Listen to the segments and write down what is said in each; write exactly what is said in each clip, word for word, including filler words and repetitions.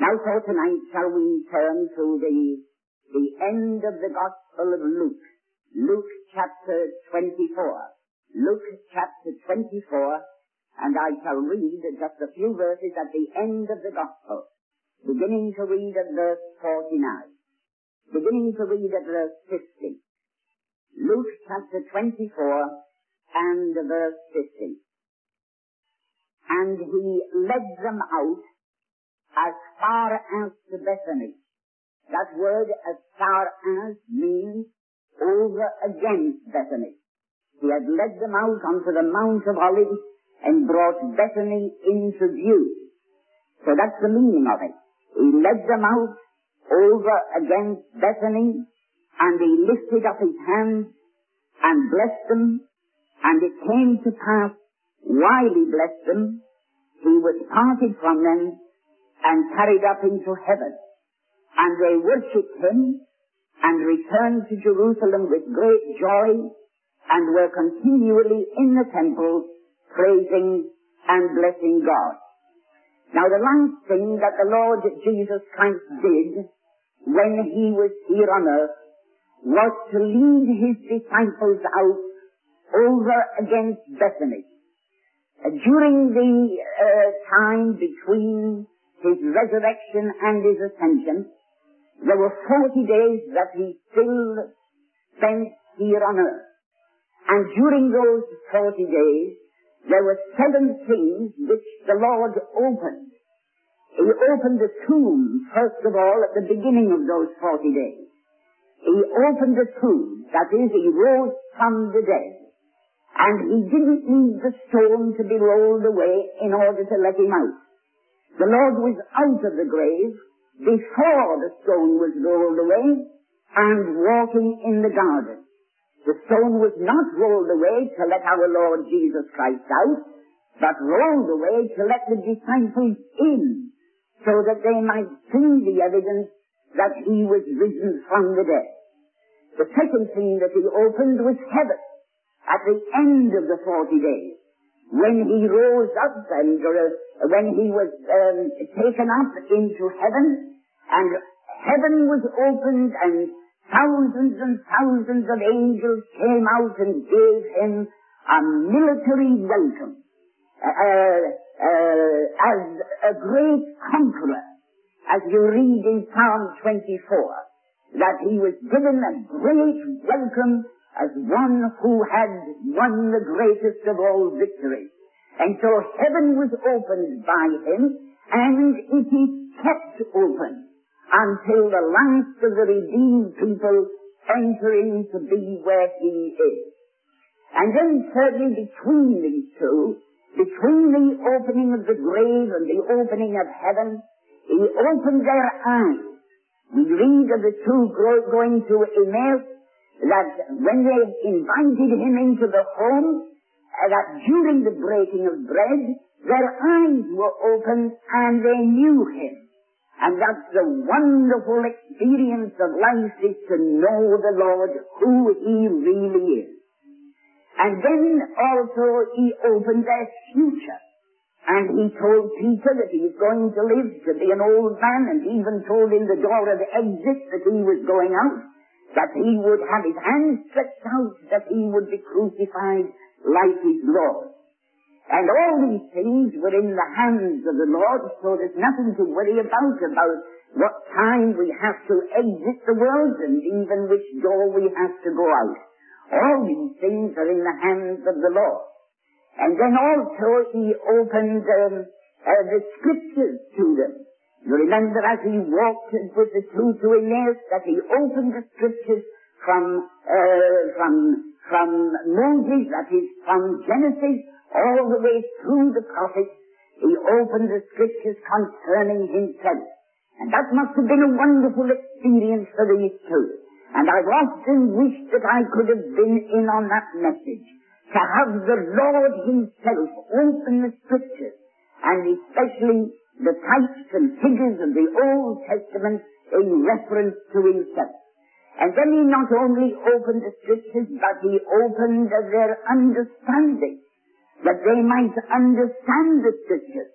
Now for tonight shall we turn to the, the end of the Gospel of Luke. Luke chapter twenty-four. Luke chapter twenty-four, and I shall read just a few verses at the end of the Gospel, beginning to read at verse forty-nine, beginning to read at verse fifty. Luke chapter twenty-four and verse fifty. And he led them out as far as to Bethany. That word as far as means over against Bethany. He had led them out onto the Mount of Olives and brought Bethany into view. So that's the meaning of it. He led them out over against Bethany, and he lifted up his hands and blessed them, and it came to pass, while he blessed them, he was parted from them and carried up into heaven. And they worshipped him and returned to Jerusalem with great joy, and were continually in the temple praising and blessing God. Now the last thing that the Lord Jesus Christ did when he was here on earth was to lead his disciples out over against Bethany. Uh, during the uh, time between his resurrection and his ascension, there were forty days that he still spent here on earth. And during those forty days, there were seven things which the Lord opened. He opened the tomb, first of all, at the beginning of those forty days. He opened the tomb, that is, he rose from the dead. And he didn't need the stone to be rolled away in order to let him out. The Lord was out of the grave before the stone was rolled away and walking in the garden. The stone was not rolled away to let our Lord Jesus Christ out, but rolled away to let the disciples in, so that they might see the evidence that he was risen from the dead. The second thing that he opened was heaven at the end of the forty days, when he rose up and uh, when he was um, taken up into heaven, and heaven was opened, and thousands and thousands of angels came out and gave him a military welcome, uh, uh, as a great conqueror, as you read in Psalm twenty-four, that he was given a great welcome as one who had won the greatest of all victories. And so heaven was opened by him, and it is kept open until the last of the redeemed people enter in to be where he is. And then thirdly, between these two, between the opening of the grave and the opening of heaven, he opened their eyes. We read of the two going to Emmaus, that when they invited him into the home, uh, that during the breaking of bread, their eyes were opened and they knew him. And that's the wonderful experience of life, is to know the Lord, who he really is. And then also he opened their future. And he told Peter that he was going to live to be an old man, and even told in the door of the exit that he was going out, that he would have his hands stretched out, that he would be crucified like his Lord. And all these things were in the hands of the Lord, so there's nothing to worry about, about what time we have to exit the world, and even which door we have to go out. All these things are in the hands of the Lord. And then also he opened um, uh, the scriptures to them. You remember as he walked with the two to Emmaus, that he opened the scriptures from, uh, from, from Moses, that is from Genesis, all the way through the prophets. He opened the scriptures concerning himself. And that must have been a wonderful experience for these two. And I've often wished that I could have been in on that message, to have the Lord himself open the scriptures, and especially the types and figures of the Old Testament in reference to himself. And then he not only opened the scriptures, but he opened their understanding, that they might understand the scriptures.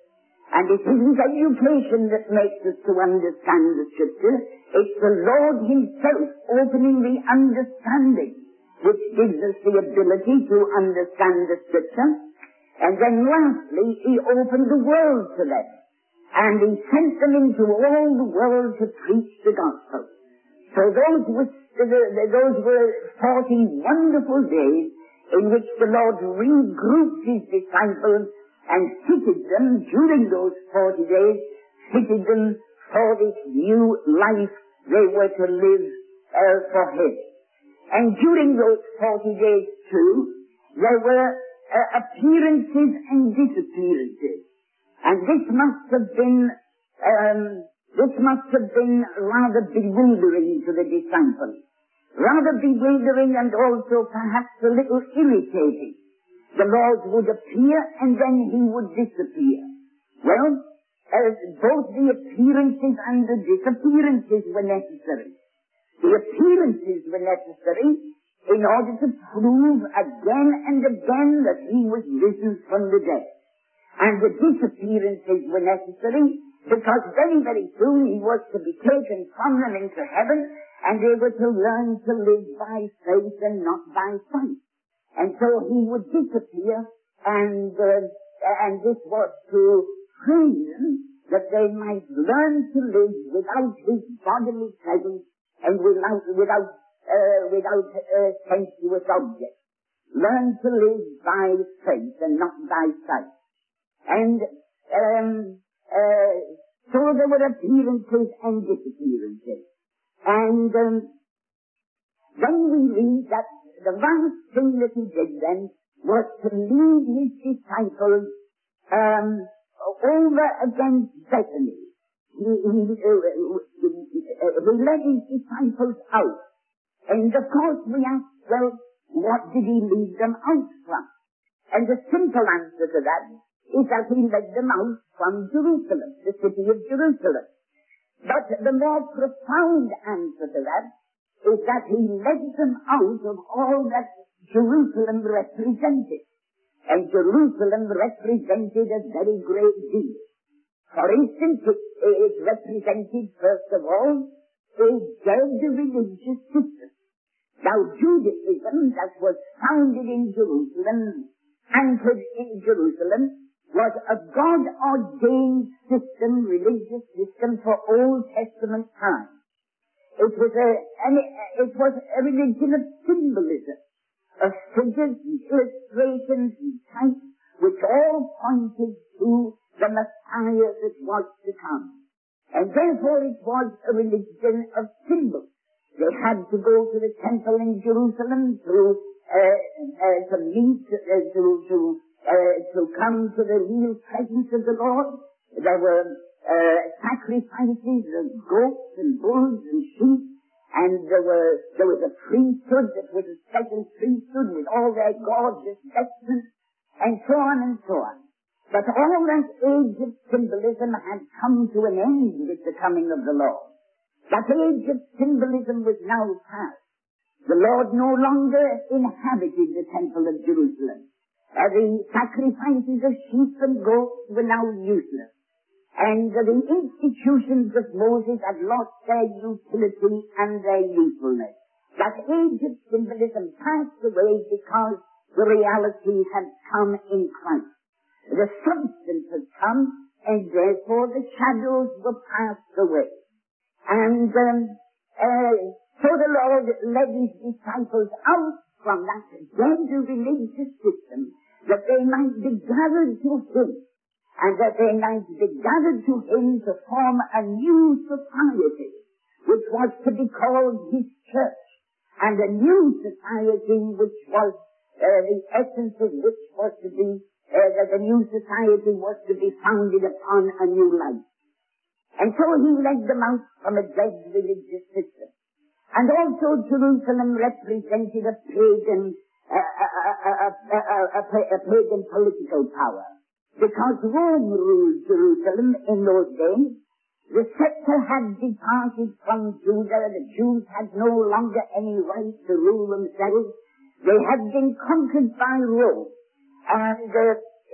And it isn't education that makes us to understand the Scripture. It's the Lord himself opening the understanding, which gives us the ability to understand the Scripture. And then lastly, he opened the world to them. And he sent them into all the world to preach the gospel. So those were, those were forty wonderful days in which the Lord regrouped his disciples and fitted them during those forty days, fitted them for this new life they were to live uh, for him. And during those forty days too, there were uh, appearances and disappearances. And this must have been, um, this must have been rather bewildering to the disciples. Rather bewildering and also perhaps a little irritating. The Lord would appear and then he would disappear. Well, uh, both the appearances and the disappearances were necessary. The appearances were necessary in order to prove again and again that he was risen from the dead. And the disappearances were necessary because very, very soon he was to be taken from them into heaven and they were to learn to live by faith and not by sight. And so he would disappear and, uh, and this was to train them that they might learn to live without his bodily presence and without, without, uh, without uh, sensuous objects. Learn to live by faith and not by sight. And um, uh, so there were appearances and disappearances. And um, then we read that the last thing that he did then was to lead his disciples um, over against Bethany. He, he, uh, he led his disciples out. And of course we ask, well, what did he lead them out from? And the simple answer to that is that he led them out from Jerusalem, the city of Jerusalem. But the more profound answer to that is that he led them out of all that Jerusalem represented. And Jerusalem represented a very great deal. For instance, it, it represented, first of all, a dead religious system. Now, Judaism that was founded in Jerusalem, anchored in Jerusalem, was a God-ordained system, religious system for Old Testament times. It was a, an, it was a religion of symbolism, of figures and illustrations and types, which all pointed to the Messiah that was to come. And therefore it was a religion of symbols. They had to go to the temple in Jerusalem to, uh, uh, to meet, uh, to, to, uh, to come to the real presence of the Lord. There were uh, sacrifices of goats and bulls and sheep, and there were, there was a priesthood that was a special priesthood with all their gorgeous vestments, and so on and so on. But all that age of symbolism had come to an end with the coming of the Lord. That age of symbolism was now past. The Lord no longer inhabited the temple of Jerusalem. Uh, the sacrifices of sheep and goats were now useless. And uh, the institutions of Moses had lost their utility and their usefulness. That age of symbolism passed away because the reality had come in Christ. The substance had come, and therefore the shadows were passed away. And um, uh, so the Lord led his disciples out from that dead religious system, that they might be gathered to him, and that they might be gathered to him to form a new society, which was to be called his church, and a new society which was, uh, the essence of which was to be, uh, that the new society was to be founded upon a new life. And so he led them out from a dead religious system. And also Jerusalem represented a pagan, uh, a, a, a, a, a pagan political power. Because Rome ruled Jerusalem in those days, the scepter had departed from Judah. The Jews had no longer any right to rule themselves. They had been conquered by Rome. And uh,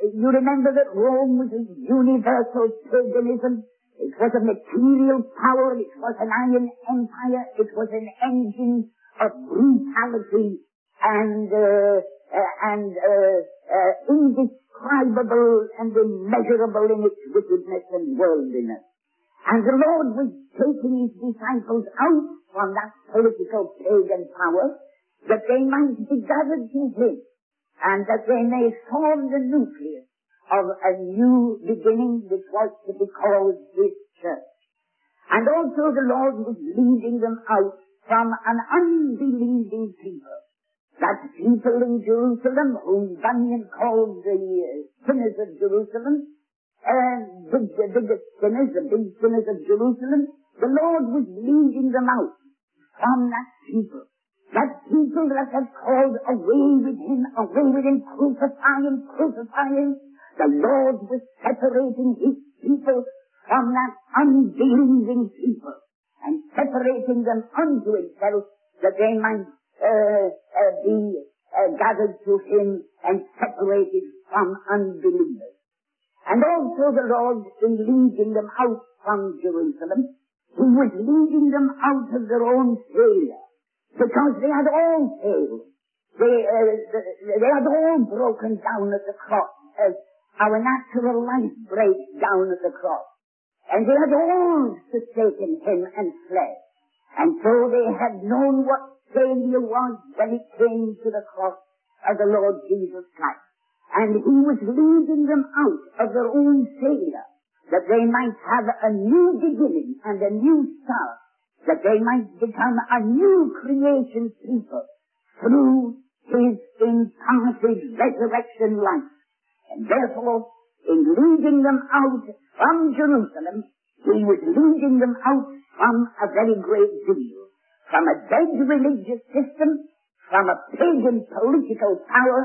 you remember that Rome was a universal paganism. It was a material power. It was an iron empire. It was an engine of brutality and uh, uh, and uh, uh, indescribable and immeasurable in its wickedness and worldliness. And the Lord was taking his disciples out from that political pagan power that they might be gathered to him and that they may form the nucleus of a new beginning which was to be called his church. And also the Lord was leading them out from an unbelieving people. That people in Jerusalem, whom Bunyan called the uh, sinners of Jerusalem, uh, the, the biggest sinners, the big sinners of Jerusalem, the Lord was leading them out from that people. That people that had called away with him, away with him, crucify him, crucify him. The Lord was separating his people from that unbelieving people and separating them unto himself that they might uh, uh, be uh, gathered to him and separated from unbelievers. And also the Lord, in leading them out from Jerusalem, he was leading them out of their own failure, because they had all failed. They, uh, they had all broken down at the cross, as our natural life breaks down at the cross. And they had all forsaken him and fled. And so they had known what failure was when it came to the cross of the Lord Jesus Christ. And he was leading them out of their own failure, that they might have a new beginning and a new start, that they might become a new creation people through his imparted resurrection life. And therefore, in leading them out from Jerusalem, he was leading them out from a very great deal, from a dead religious system, from a pagan political power,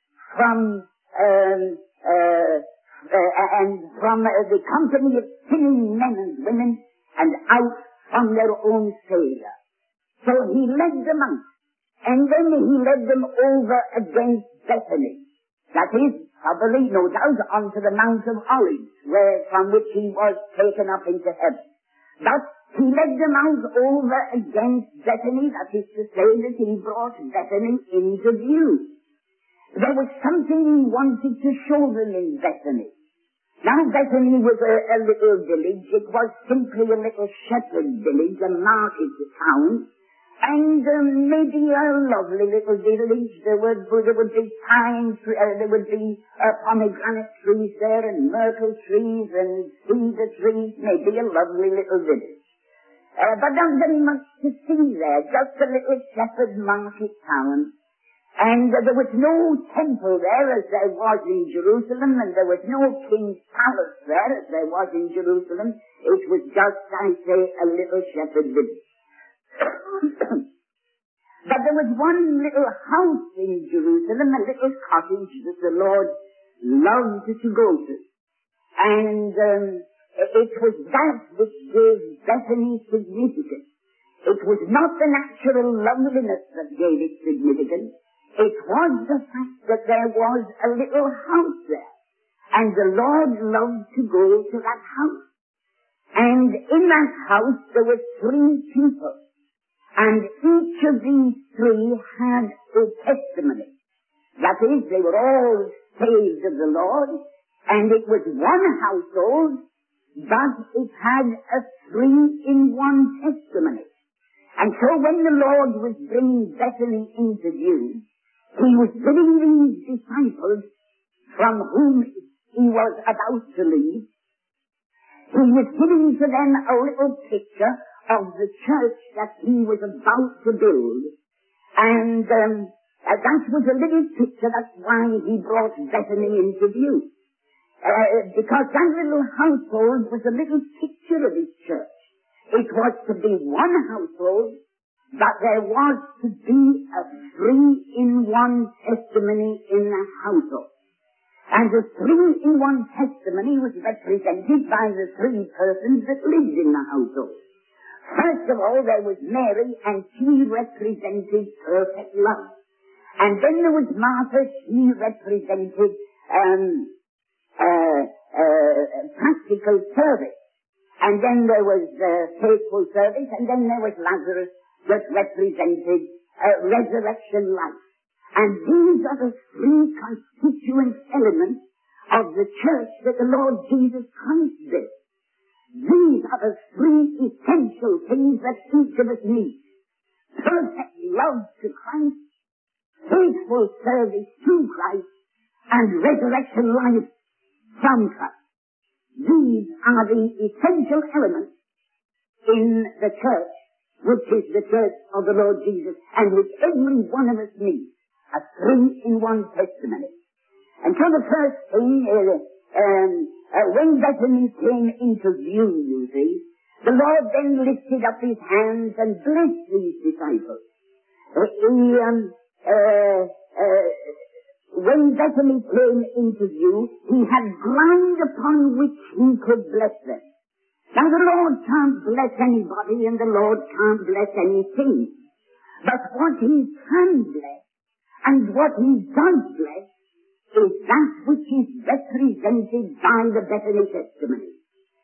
from um, uh, uh, and from uh, the company of sinning men and women, and out from their own failure. So he led them out, and then he led them over against Bethany. That is, probably, no doubt, onto the Mount of Olives, where, from which he was taken up into heaven. But he led them out over against Bethany, that is to say that he brought Bethany into view. There was something he wanted to show them in Bethany. Now, Bethany was a, a little village. It was simply a little shepherd village, a market town, and um, maybe a lovely little village. There would, there would be pine trees, uh, there would be uh, pomegranate trees there, and myrtle trees, and cedar trees, maybe a lovely little village. Uh, but not very much to see there, just a little shepherd market town. And uh, there was no temple there as there was in Jerusalem, and there was no king's palace there as there was in Jerusalem. It was just, I say, a little shepherd village. But there was one little house in Jerusalem, a little cottage that the Lord loved to go to. And um, it was that which gave Bethany significance. It was not the natural loveliness that gave it significance. It was the fact that there was a little house there. And the Lord loved to go to that house. And in that house there were three people. And each of these three had a testimony. That is, they were all saved of the Lord, and it was one household, but it had a three-in-one testimony. And so when the Lord was bringing Bethany into view, he was bringing these disciples from whom he was about to leave. He was giving to them a little picture of the church that he was about to build. And um, uh, that was a little picture, that's why he brought Bethany into view. Uh, because that little household was a little picture of his church. It was to be one household, but there was to be a three-in-one testimony in that household. And the three-in-one testimony was represented by the three persons that lived in the household. First of all, there was Mary, and she represented perfect love. And then there was Martha, she represented um, uh, uh, practical service. And then there was uh, faithful service, and then there was Lazarus that represented uh, resurrection life. And these are the three constituent elements of the church that the Lord Jesus Christ built. These are the three essential things that each of us needs. Perfect love to Christ, faithful service to Christ, and resurrection life from Christ. These are the essential elements in the church, which is the church of the Lord Jesus, and which every one of us needs. A three-in-one testimony. And so the first thing, uh, um, uh, when Bethany came into view, you see, the Lord then lifted up his hands and blessed these disciples. Uh, he, um, uh, uh, when Bethany came into view, he had ground upon which he could bless them. Now the Lord can't bless anybody and the Lord can't bless anything. But what he can bless and what he does bless is that which is represented by the Bethany testimony.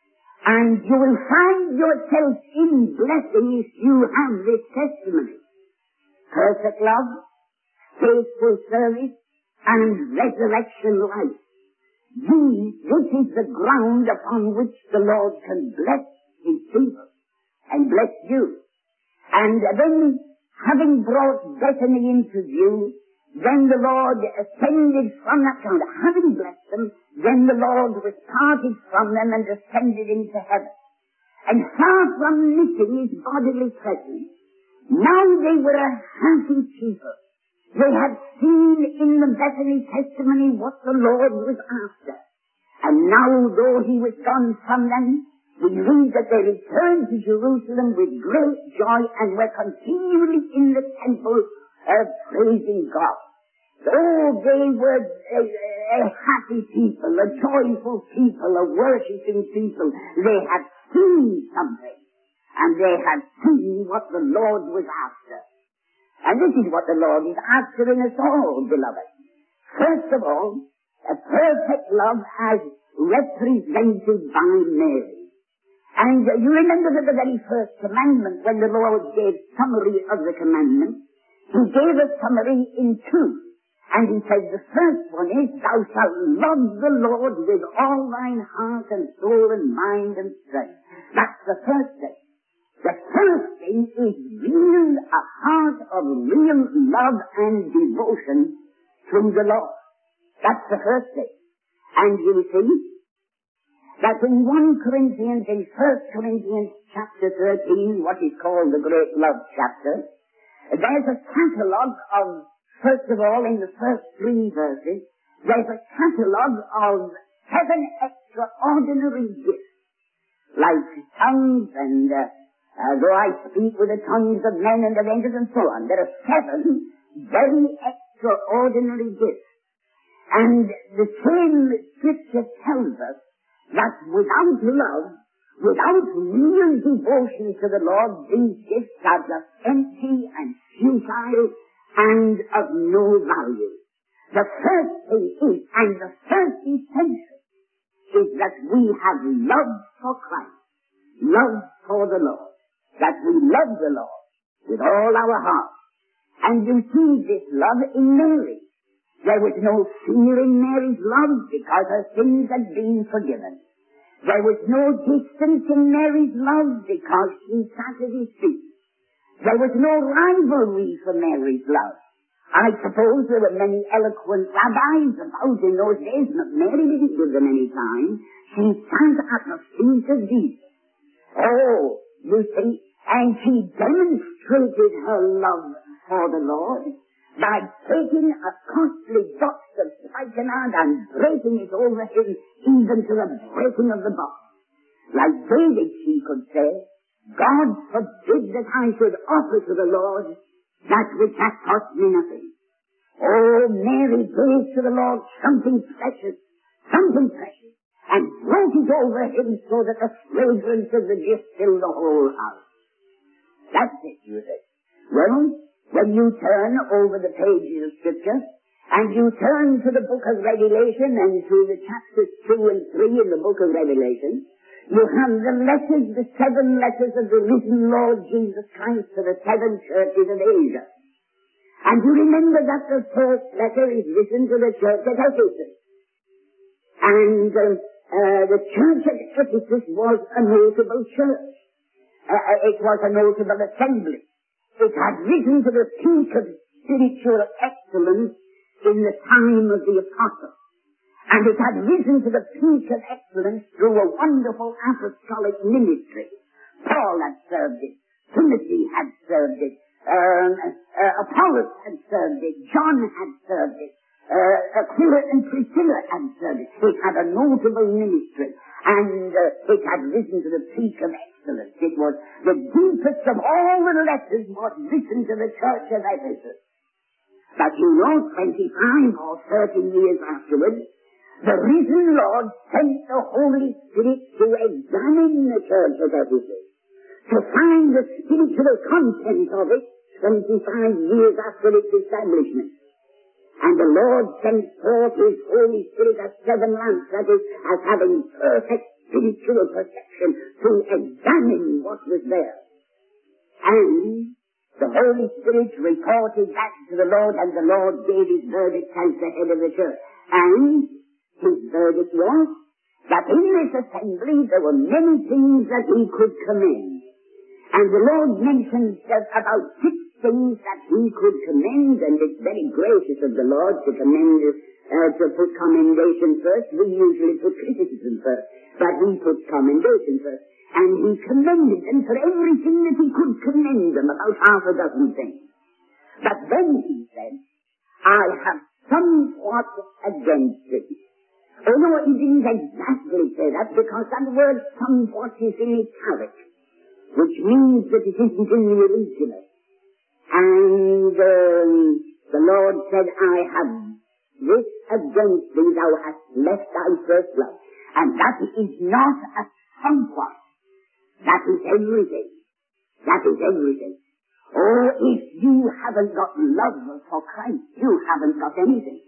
And you will find yourself in blessing if you have this testimony. Perfect love, faithful service, and resurrection life. These, this is the ground upon which the Lord can bless his people and bless you. And then, having brought Bethany into view, then the Lord ascended from that ground. Having blessed them, then the Lord was parted from them and ascended into heaven. And far from missing his bodily presence, now they were a happy people. They had seen in the Bethany testimony what the Lord was after. And now, though he was gone from them, we read that they returned to Jerusalem with great joy and were continually in the temple uh, praising God. Oh, they were a, a happy people, a joyful people, a worshipping people. They had seen something, and they had seen what the Lord was after. And this is what the Lord is after in us all, beloved. First of all, a perfect love as represented by Mary. And uh, you remember that the very first commandment, when the Lord gave summary of the commandment, he gave a summary in two. And he said the first one is, thou shalt love the Lord with all thine heart and soul and mind and strength. That's the first thing. The first thing is real, a heart of real love and devotion to the Lord. That's the first thing. And you see that in First Corinthians, in First Corinthians chapter thirteen, what is called the Great Love chapter, there's a catalogue of, first of all, in the first three verses, there's a catalogue of seven extraordinary gifts, like tongues and, uh, uh, though I speak with the tongues of men and of angels and so on. There are seven very extraordinary gifts. And the same scripture tells us that without love, without real devotion to the Lord, these gifts are just empty and futile and of no value. The first thing is, and the first essential, is that we have love for Christ, love for the Lord, that we love the Lord with all our heart. And you see this love in Mary. There was no fear in Mary's love because her sins had been forgiven. There was no distance in Mary's love because she sat at his feet. There was no rivalry for Mary's love. I suppose there were many eloquent rabbis about in those days, but Mary didn't give them any time. She sat at the feet of Jesus. Oh, you see, and she demonstrated her love for the Lord by taking a costly box of spikenard and breaking it over him, even to the breaking of the box. Like David, she could say, God forbid that I should offer to the Lord that which hath cost me nothing. Oh, Mary gave to the Lord something precious, something precious, and broke it over him so that the fragrance of the gift filled the whole house. That's it, you see. Well, when you turn over the pages of Scripture And you turn to the book of Revelation and to the chapters two and three in the book of Revelation, you have the letters, the seven letters of the risen Lord Jesus Christ to the seven churches of Asia. And you remember that the first letter is written to the church at Ephesus. And uh, uh, the church at Ephesus was a notable church. Uh, it was a notable assembly. It had risen to the peak of spiritual excellence in the time of the apostles. And it had risen to the peak of excellence through a wonderful apostolic ministry. Paul had served it. Timothy had served it. Um, uh, Apollos had served it. John had served it. Uh, Aquila and Priscilla had served it. It had a notable ministry. And uh, it had risen to the peak of excellence. It was the deepest of all the letters was written to the church of Ephesus. But you know, twenty-five or thirty years afterwards, the risen Lord sent the Holy Spirit to examine the church of Ephesus, to find the spiritual content of it twenty-five years after its establishment. And the Lord sent forth His Holy Spirit as seven lamps, that is, as having perfect spiritual perception, to examine what was there. And the Holy Spirit reported back to the Lord, and the Lord gave His verdict as the head of the church. And His verdict was that in this assembly there were many things that He could commend. And the Lord mentioned about six things that He could commend, and it's very gracious of the Lord to commend, uh, to put commendation first. We usually put criticism first, but He put commendation first. And He commended them for everything that He could commend them, about half a dozen things. But then He said, I have somewhat against it. Oh no, He didn't exactly say that, because that word somewhat is in italic, which means that it isn't in the original. And um, the Lord said, I have this against thee, thou hast left thy first love. And that is not a somewhat. That is everything. That is everything. Oh, if you haven't got love for Christ, you haven't got anything.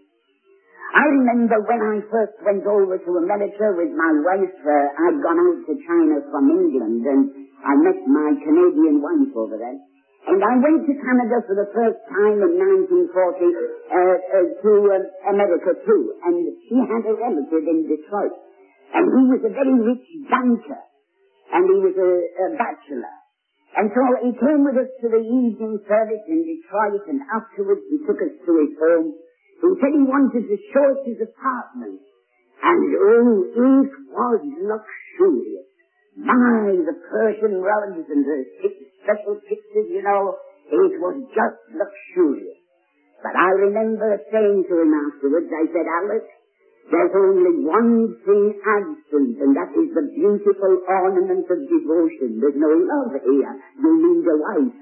I remember when I first went over to America with my wife, uh, I'd gone out to China from England, and I met my Canadian wife over there. And I went to Canada for the first time in nineteen forty, uh, uh, to uh, America too. And she had a relative in Detroit. And he was a very rich banker. And he was a, a bachelor. And so he came with us to the evening service in Detroit, and afterwards he took us to his home. He said he wanted to show us his apartment. And oh, it was luxurious. My, the Persian rugs and the special pictures, you know, it was just luxurious. But I remember saying to him afterwards, I said, Alex, there's only one thing absent, and that is the beautiful ornament of devotion. There's no love here. You need a wife.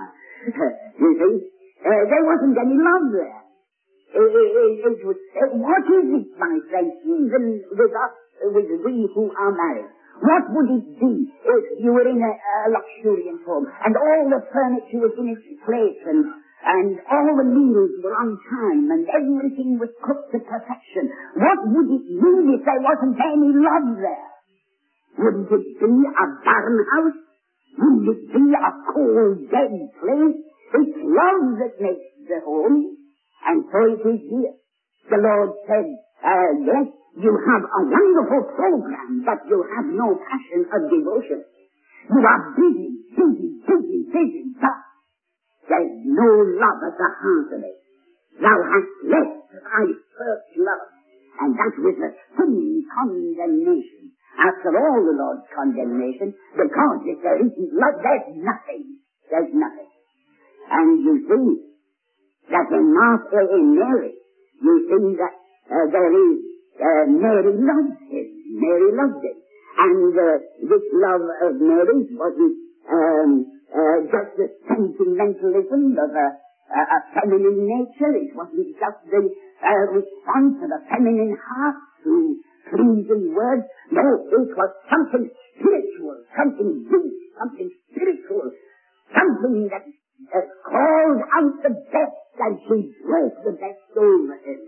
You see? Uh, there wasn't any love there. It, it, it was, uh, what is it, my friend, even with us, uh, with we who are married? What would it be if you were in a, a luxuriant home, and all the furniture was in its place, and, and all the meals were on time, and everything was cooked to perfection? What would it mean if there wasn't any love there? Wouldn't it be a barren house? Wouldn't it be a cold, dead place? It's love that makes the home. And so it is here. The Lord said, uh, yes, you have a wonderful program, but you have no passion of devotion. You are busy, busy, busy, busy, but there's no love at the heart of it. Thou hast left thy first love. And that was a sin condemnation. After all the Lord's condemnation, because if there isn't love, there's nothing. There's nothing. And you see, that in, Martha, in Mary, you see that uh, there is, uh, Mary loved him. Mary loved him. And uh, this love of Mary's wasn't um, uh, just a sentimentalism of a, a, a feminine nature. It wasn't just the uh, response of a feminine heart to pleasing words. No, it was something spiritual, something deep, something spiritual, something that uh, called out the best, and she broke the best over him.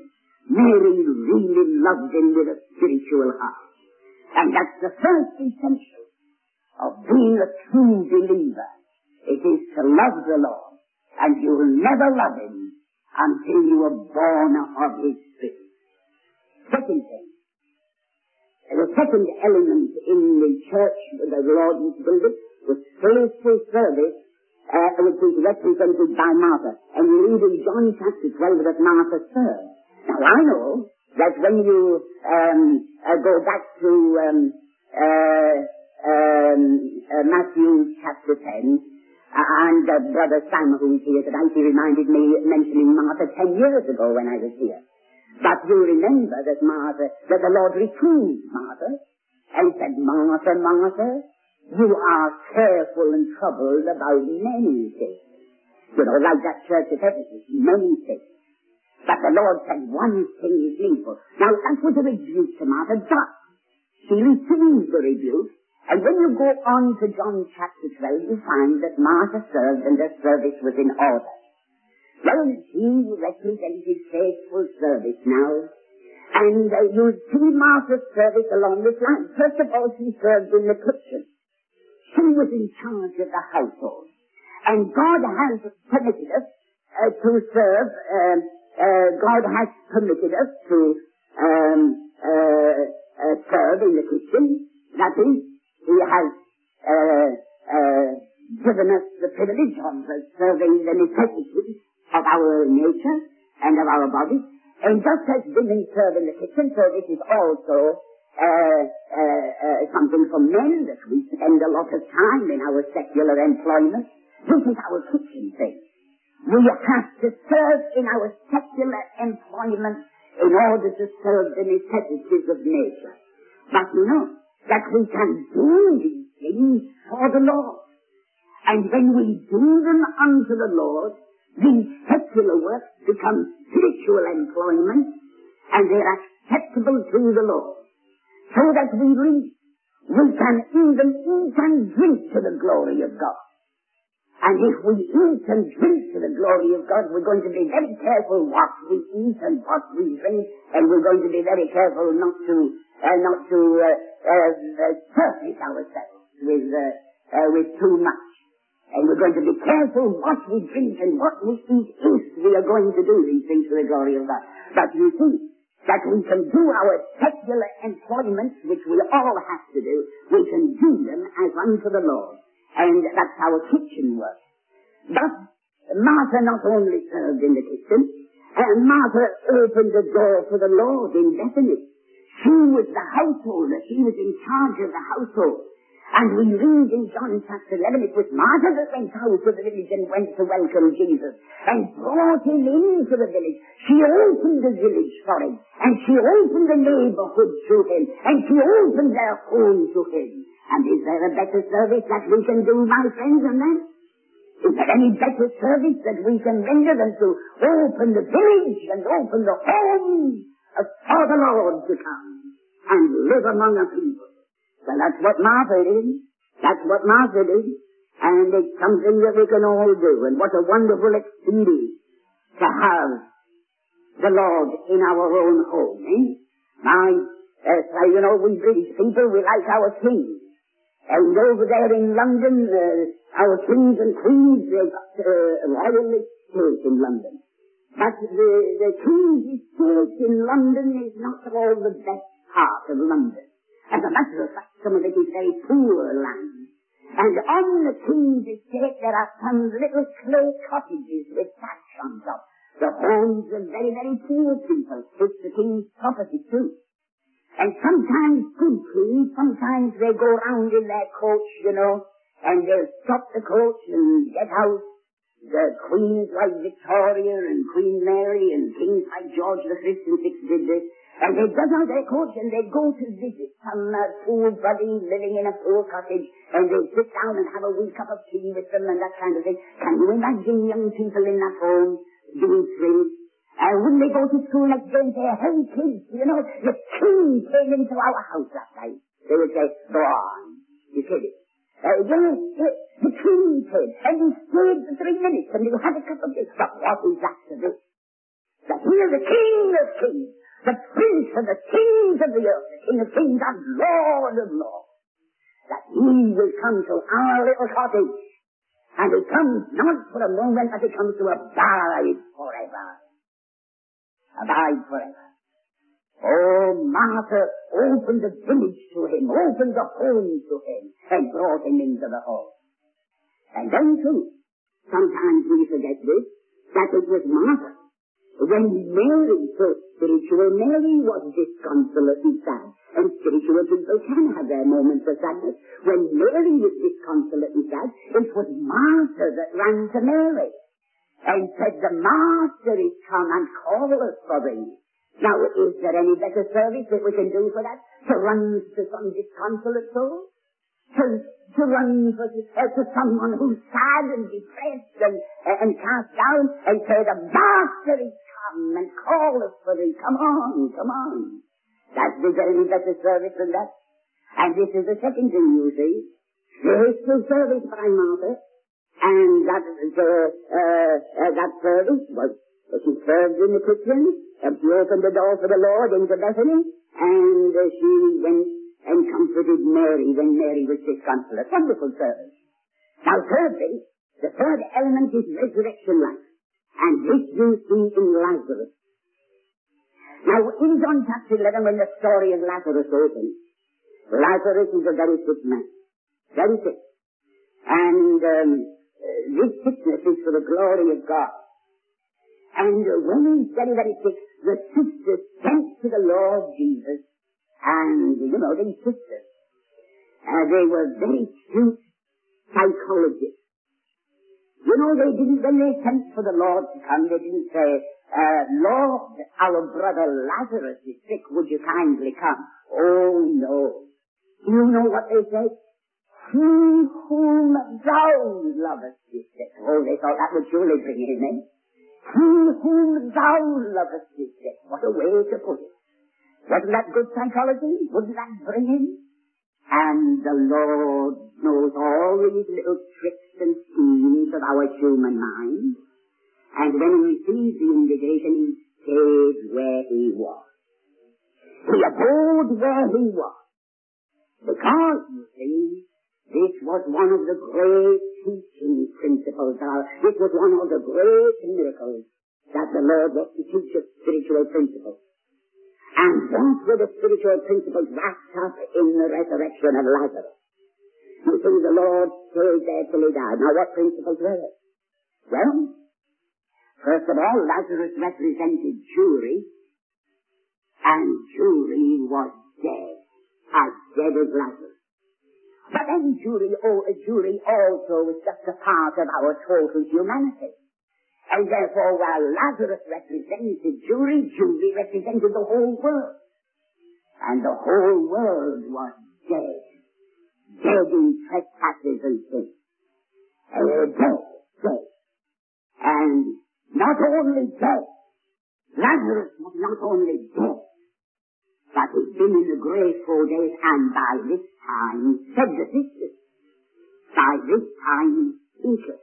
served Him with a spiritual heart. And that's the first essential of being a true believer. It is to love the Lord, and you will never love Him until you are born of His Spirit. Second thing, the second element in the church that the Lord was building was faithful service, uh, which is represented by Martha. And you read in John chapter twelve that Martha served. Now I know that when you um, uh, go back to um, uh, um, uh, Matthew chapter ten, and uh, Brother Sam, who is here tonight, he reminded me, mentioning Martha ten years ago when I was here. But you remember that Martha, that the Lord reproved Martha, and said, Martha, Martha, you are careful and troubled about many things. You know, like that church at Ephesus, many things. But the Lord said, one thing is needful. Now, that was a rebuke to Martha, but she received the rebuke. And when you go on to John chapter twelve, you find that Martha served and her service was in order. Well, she represented faithful service now. And uh, you see Martha's service along this line. First of all, she served in the kitchen. She was in charge of the household. And God has permitted us uh, to serve, uh, uh, God has permitted us to um, uh, uh, serve in the kitchen. That is, He has uh, uh, given us the privilege of uh, serving the necessities of our nature and of our body. And just as women serve in the kitchen, so this is also uh, uh, uh, something for men, that we spend a lot of time in our secular employment. This is our kitchen thing. We have to serve in our secular employment in order to serve the necessities of nature. But you know that we can do these things for the Lord. And when we do them unto the Lord, these secular works become spiritual employment, and they're acceptable to the Lord. So that we read, we can even eat and drink to the glory of God. And if we eat and drink to the glory of God, we're going to be very careful what we eat and what we drink, and we're going to be very careful not to uh, not to uh, uh, uh, surface ourselves with uh, uh, with too much. And we're going to be careful what we drink and what we eat if we are going to do these things for the glory of God. But you see that we can do our secular employments, which we all have to do, we can do them as unto the Lord. And that's our kitchen work. But Martha not only served in the kitchen, and Martha opened the door for the Lord in Bethany. She was the householder. She was in charge of the household. And we read in John chapter eleven, it was Martha that went out to the village and went to welcome Jesus and brought him into the village. She opened the village for him, and she opened the neighborhood to him, and she opened their home to him. And is there a better service that we can do, my friends, than that? Is there any better service that we can render than to open the village and open the home for the Lord to come and live among the people? Well, that's what Martha did. That's what Martha did. And it's something that we can all do. And what a wonderful experience to have the Lord in our own home, eh? Now, uh, you know, we British people, we like our kings. And over there in London, uh, our kings and queens, they've got uh, royal estate in London. But the, the king's estate in London is not all the best part of London. As a matter of fact, some of it is very poor land. And on the king's estate there are some little clay cottages with thatch on top. The homes of very, very poor people. It's the king's property too. And sometimes good queens, sometimes they go round in their coach, you know, and they'll stop the coach and get out. The queens like Victoria and Queen Mary and kings like George the Fifth and Sixth did this. And they get out their coach and they go to visit some uh, poor buddy living in a poor cottage, and they sit down and have a wee cup of tea with them and that kind of thing. Can you imagine young people in that home doing things? Uh, when they go to school next day and say, hey kids, you know, the king came into our house last night. They would say, go on, you kidding. Uh, yes, the, the king came, and he stayed for three minutes, and he had a cup of tea. But what is that to do? That he is the king of kings, the Prince of the kings of the earth, the King of kings and Lord of lords, that he will come to our little cottage. And he comes not for a moment, but he comes to abide forever. Abide forever. Oh, Martha opened the village to him, opened the home to him, and brought him into the home. And then too, sometimes we forget this, that it was Martha. When Mary, so spiritual Mary was disconsolate and sad, and spiritual people can have their moments of sadness. When Mary was disconsolate and sad, it was Martha that ran to Mary and said, the Master is come and call us for thee. Now, is there any better service that we can do for that? To run to some disconsolate soul? To, to run for, uh, to someone who's sad and depressed and, uh, and cast down and say, the Master is come and call us for thee. Come on, come on. That, is there any better service than that? And this is the second thing you see. Faithful service by Martha. And that, uh, uh, uh, that service was, she served in the kitchen, and she opened the door for the Lord into Bethany, and uh, she went and comforted Mary when Mary was disconsolate. Wonderful service. Now thirdly, the third element is resurrection life. And this you see in Lazarus. Now in John chapter eleven, when the story of Lazarus opens, Lazarus is a very sick man. Very sick. And um, this sickness is for the glory of God. And uh, when he's very, very sick, the sisters sent to the Lord Jesus. And, you know, these sisters, uh, they were very cute psychologists. You know, they didn't, when they sent for the Lord to come, they didn't say, uh, Lord, our brother Lazarus is sick, would you kindly come? Oh, no. Do you know what they said? He whom thou lovest is sick. Oh, they thought that would surely bring him in. He whom thou lovest is sick. What a way to put it. Wasn't that good psychology? Wouldn't that bring him? And the Lord knows all these little tricks and schemes of our human mind. And when he sees the invitation, he stayed where he was. He abode where he was. Because, you see, this was one of the great teaching principles. Uh, this was one of the great miracles that the Lord was to teach us, spiritual principles. And those were the spiritual principles wrapped up in the resurrection of Lazarus. You see, the Lord stayed there till he died. Now, what principles were they? Well, first of all, Lazarus represented Jewry, and Jewry was dead, as dead as Lazarus. But then Jewry, oh, Jewry also was just a part of our total humanity. And therefore, while Lazarus represented Jewry, Jewry represented the whole world. And the whole world was dead. Dead in trespasses and sins. Uh, dead, dead. And not only dead, Lazarus was not only dead, but he'd been in the grave four days, and by this time, said the sisters, by this time, eaten.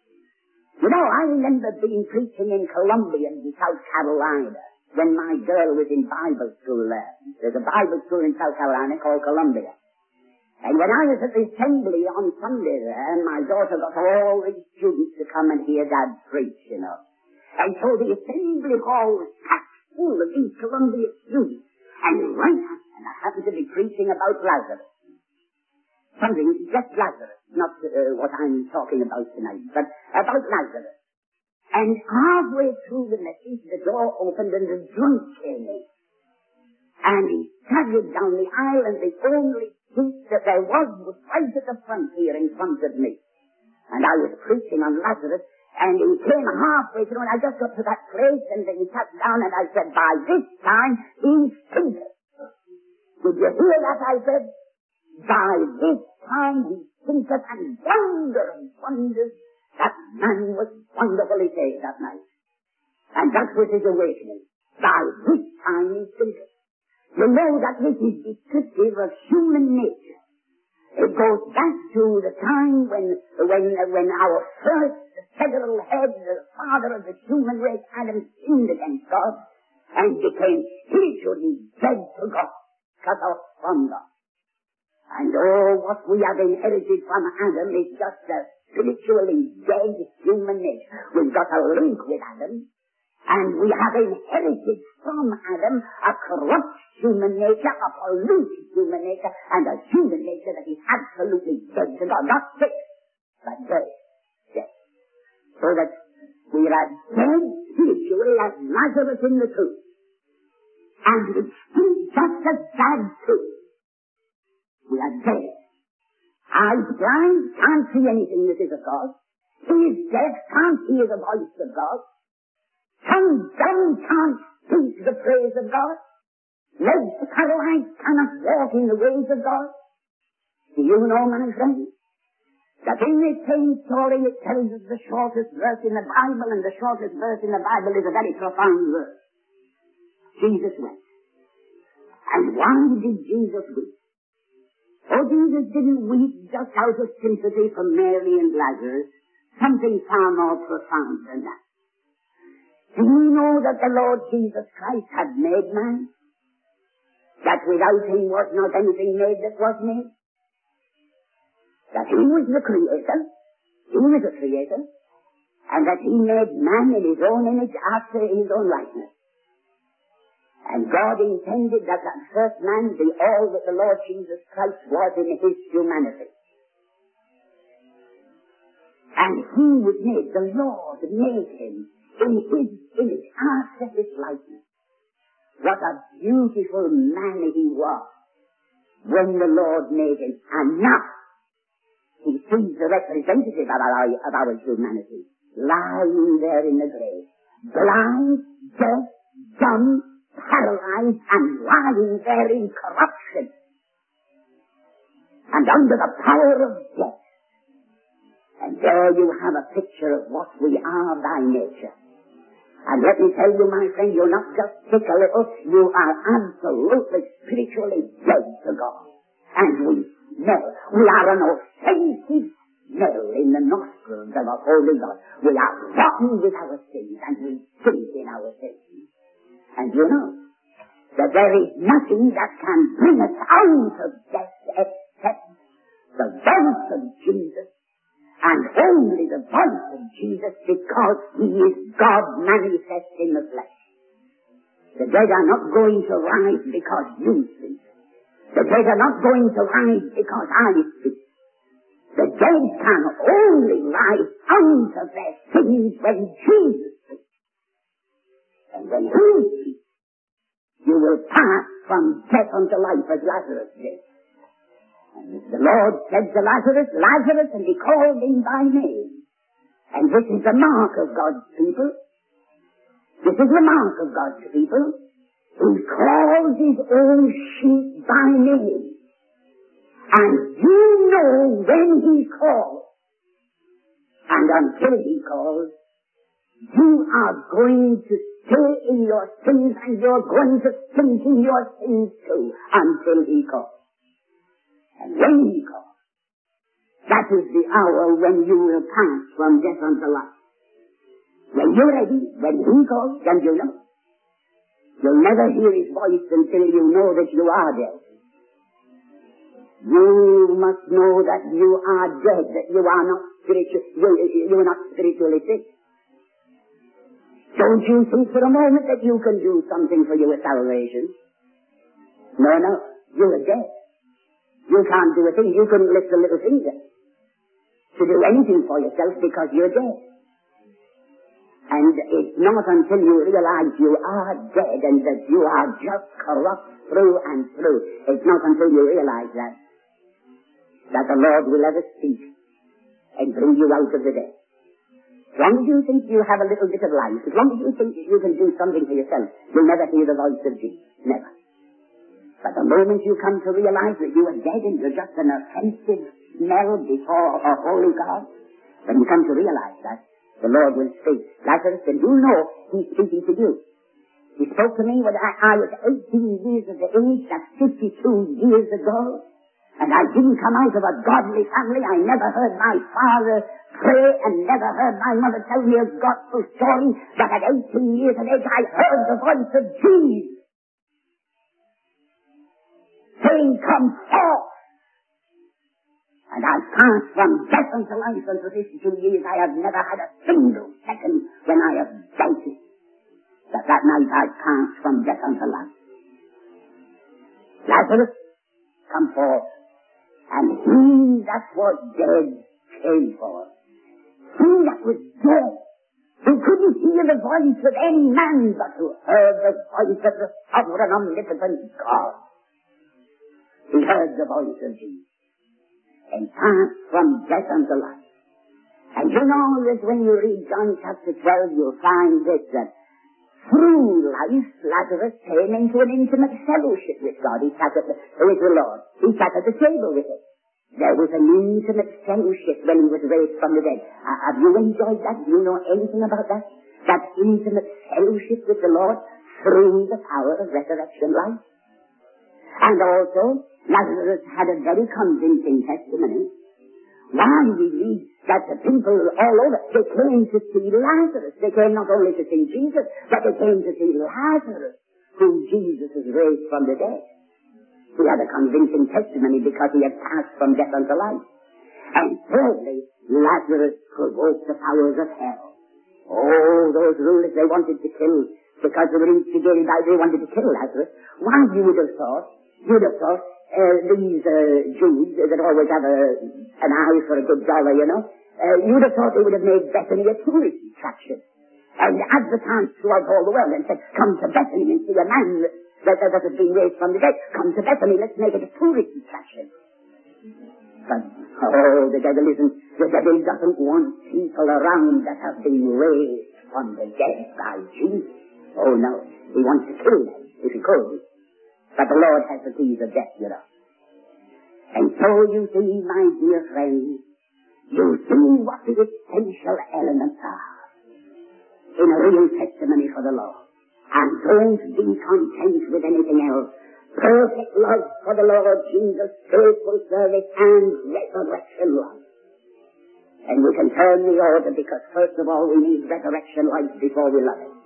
You know, I remember being preaching in Columbia, in South Carolina, when my girl was in Bible school there. There's a Bible school in South Carolina called Columbia. And when I was at the assembly on Sunday there, my daughter got all the students to come and hear Dad preach, you know. And so the assembly hall was packed full of these Columbia students. And right and I happened to be preaching about Lazarus. Something, just Lazarus, not uh, what I'm talking about tonight, but about Lazarus. And halfway through the message, the door opened and the drunk came in. And he staggered down the aisle, and the only seat that there was was right at the front here in front of me. And I was preaching on Lazarus, and he came halfway through, and I just got to that place, and then he sat down, and I said, by this time, he's thinketh. Did you hear that, I said? By this time, he thinketh, and wonder and wonders. That man was wonderfully saved that night. And that was his awakening. By this time, he thinketh. You know that this is descriptive of human nature. It goes back to the time when, when, when our first federal head, the father of the human race, Adam, sinned against God and became spiritually dead to God, cut off from God. And oh, what we have inherited from Adam is just a spiritually dead human nature. We've got a link with Adam, and we have inherited from Adam a corrupt human nature, a polluted human nature, and a human nature that is absolutely dead to God. Not sick, but dead. Dead. So that we are dead spiritually as Lazarus in the tomb. And we still just as bad too. We are dead. Eyes blind, can't see anything that is of God. Ears deaf, can't hear the voice of God. Tongue dumb, can't speak the praise of God. Legs paralyzed, cannot walk in the ways of God. Do you know, my friend, that in this same story it tells us the shortest verse in the Bible, and the shortest verse in the Bible is a very profound verse. Jesus wept. And why did Jesus weep? Oh, Jesus didn't weep just out of sympathy for Mary and Lazarus. Something far more profound than that. Do you know that the Lord Jesus Christ had made man? That without him was not anything made that was made? That he was the creator, he was a creator, and that he made man in his own image after his own likeness. And God intended that that first man be all that the Lord Jesus Christ was in his humanity. And he was made, the Lord made him in his image after his likeness. What a beautiful man he was when the Lord made him. And now, he sees the representative of our, of our humanity lying there in the grave, blind, deaf, dumb, paralyzed, and lying there in corruption and under the power of death. And there you have a picture of what we are by nature. And let me tell you, my friend, you're not just sick a little, you are absolutely spiritually dead to God. And we smell. We are an offensive smell in the nostrils of a holy God. We are rotten with our sins, and we stink in our sins. And you know that there is nothing that can bring us out of death except the voice of Jesus, and only the voice of Jesus, because he is God manifest in the flesh. The dead are not going to rise because you sleep. The dead are not going to rise because I speak. The dead can only rise out of their sins when Jesus speaks. And when he speaks, you will pass from death unto life as Lazarus did. And the Lord said to Lazarus, Lazarus, and he called him by name. And this is the mark of God's people. This is the mark of God's people. He calls his own sheep by name. And you know when he calls. And until he calls, you are going to stay in your sins, and you're going to stink in your sins too, until he calls. And when he calls, that is the hour when you will pass from death unto life. When you're ready, when he calls, then you know. You'll never hear his voice until you know that you are dead. You must know that you are dead, that you are not spiritual, you, you are not spiritually sick. Don't you think for a moment that you can do something for your salvation? No, no, you are dead. You can't do a thing. You couldn't lift a little finger to do anything for yourself because you're dead. And it's not until you realize you are dead and that you are just corrupt through and through. It's not until you realize that that the Lord will ever speak and bring you out of the dead. As long as you think you have a little bit of life, as long as you think you can do something for yourself, you'll never hear the voice of Jesus. Never. But the moment you come to realize that you are dead and you're just an offensive smell before a holy God, when you come to realize that, the Lord will speak. Lazarus, and you know he's speaking to you. He spoke to me when I, I was eighteen years of age, that's fifty-two years ago, and I didn't come out of a godly family. I never heard my father pray and never heard my mother tell me a gospel story, but at eighteen years of age I heard the voice of Jesus. saying, come forth. And I've passed from death unto life, and for fifty-two years I have never had a single second when I have doubted that that night I passed from death unto life. Lazarus, come forth. And he that was dead came forth. He that was dead, who couldn't hear the voice of any man, but who heard the voice of the sovereign, omnipotent God. He heard the voice of Jesus and passed from death unto life. And you know that when you read John chapter twelve, you'll find this, that through life, Lazarus came into an intimate fellowship with God. He sat at the, with the Lord. He sat at the table with him. There was an intimate fellowship when he was raised from the dead. Uh, have you enjoyed that? Do you know anything about that? That intimate fellowship with the Lord through the power of resurrection life. And also, Lazarus had a very convincing testimony. Why we read that the people all over, they came to see Lazarus. They came not only to see Jesus, but they came to see Lazarus, whom Jesus has raised from the dead. He had a convincing testimony because he had passed from death unto life. And thirdly, Lazarus provoked the powers of hell. Oh, those rulers they wanted to kill, because they were instigated by, they wanted to kill Lazarus. Why, you would have thought, you would have thought, uh, these uh, Jews that always have a, an eye for a good dollar, you know, uh, you would have thought they would have made Bethany a tourist attraction. And advertised throughout all the world and said, come to Bethany and see a man that, that, that has been raised from the dead. Come to Bethany, let's make it a tourist attraction. But, oh, the devil isn't, the devil doesn't want people around that have been raised from the dead by Jesus. Oh no, he wants to kill them, if he could. But the Lord has the keys of death, you know. And so you see, my dear friends, you see what the essential elements are in a real testimony for the Lord. And don't be content with anything else. Perfect love for the Lord Jesus, faithful service, and resurrection life. And we can turn the order, because first of all we need resurrection life before we love Him.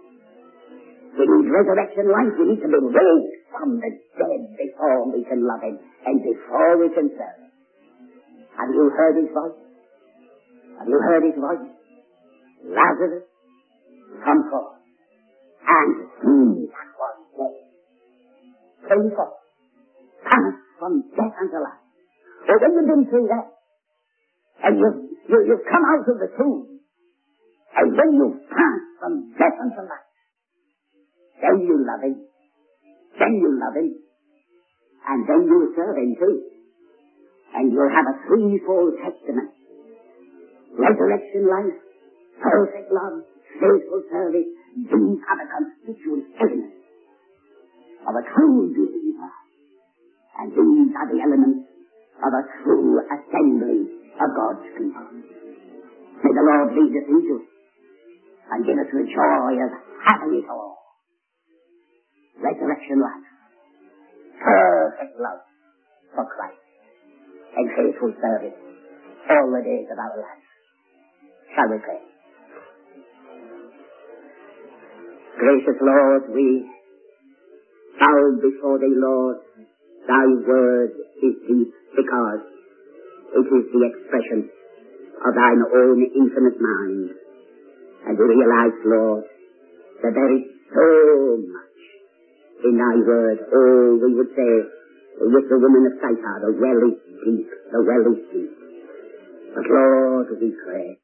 We need resurrection life. We need to be raised from the dead before we can love Him and before we can serve Him. Have you heard His voice? Have you heard His voice? Lazarus, come forth. And he that was dead came forth, passed from death unto life. So when you've been through that, and you've, you, you've come out of the tomb, and when you've passed from death unto life, then you love Him. Then you love Him. And then you serve Him too. And you'll have a threefold testament. Resurrection life, perfect love, faithful service. These are the constituent elements of a true believer. And these are the elements of a true assembly of God's people. May the Lord lead us into it and give us the joy of having it all. Resurrection life, perfect love for Christ, and faithful service all the days of our life. Shall we pray? Gracious Lord, we bow before Thee, Lord. Thy word is deep, because it is the expression of Thine own infinite mind. And we realize, Lord, that there is so much in Thy word. Oh, we would say, with the woman of Sychar, the well is deep, the well is deep. But Lord, we pray,